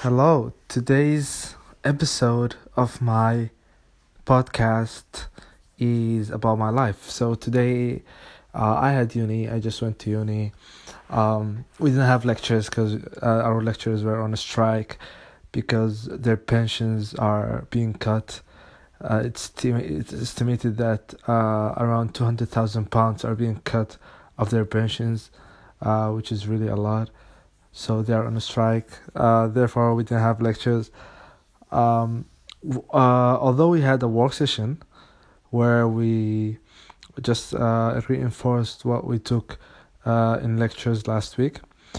Hello, today's episode of my podcast is about my life. So today I had uni, I just went to uni. We didn't have lectures because our lecturers were on a strike because their pensions are being cut. It's estimated that around £200,000 are being cut of their pensions, which is really a lot. So they are on a strike. Therefore, we didn't have lectures. Although we had a work session where we just reinforced what we took in lectures last week.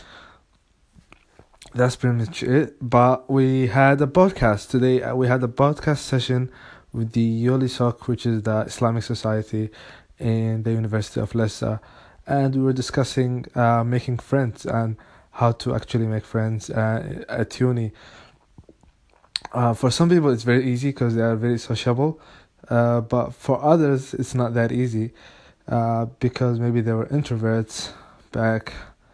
That's pretty much it. But we had a podcast today. We had a podcast session with the YOLISOC, which is the Islamic Society in the University of Leicester, and we were discussing making friends and how to actually make friends at uni. For some people, it's very easy because they are very sociable, but for others, it's not that easy because maybe they were introverts back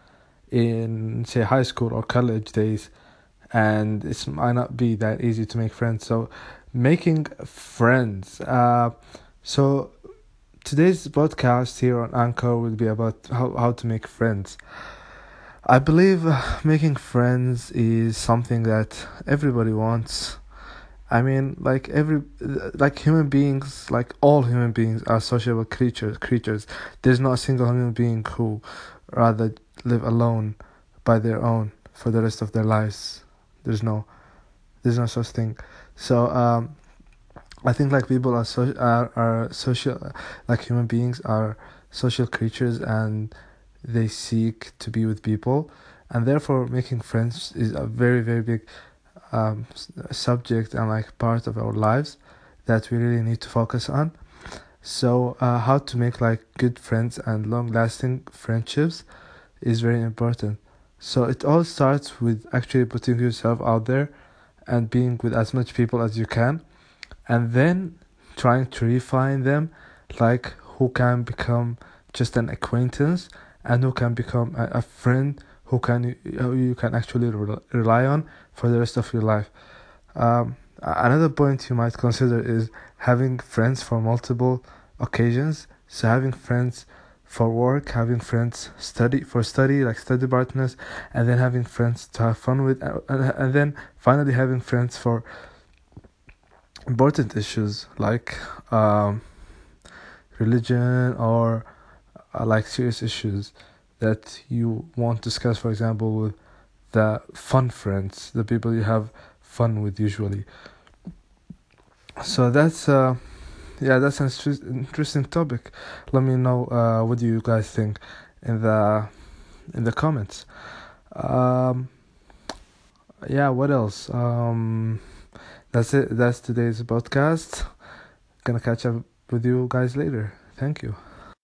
in, say, high school or college days, and it might not be that easy to make friends. So, making friends. So, today's podcast here on Anchor will be about how to make friends. I believe making friends is something that everybody wants. I mean, like human beings, like all human beings are sociable creatures. There's not a single human being who rather live alone by their own for the rest of their lives. There's no such thing. So I think like people are social, like human beings are social creatures, and they seek to be with people, and therefore making friends is a very, very big subject and like part of our lives that we really need to focus on. So how to make like good friends and long-lasting friendships is very important. So it all starts with actually putting yourself out there and being with as much people as you can, and then trying to refine them, like who can become just an acquaintance and who can become a friend who you can actually rely on for the rest of your life. Another point you might consider is having friends for multiple occasions. So having friends for work, having friends study, like study partners, and then having friends to have fun with, and then finally having friends for important issues like religion or like serious issues that you want to discuss, for example, with the fun friends, the people you have fun with usually. So that's an interesting topic. Let me know what do you guys think in the comments. What else? That's it. That's today's podcast. Gonna catch up with you guys later. Thank you.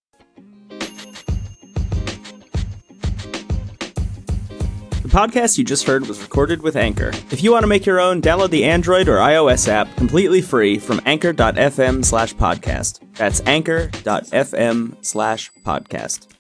The podcast you just heard was recorded with Anchor. If you want to make your own, download the Android or iOS app completely free from anchor.fm/podcast. That's anchor.fm/podcast.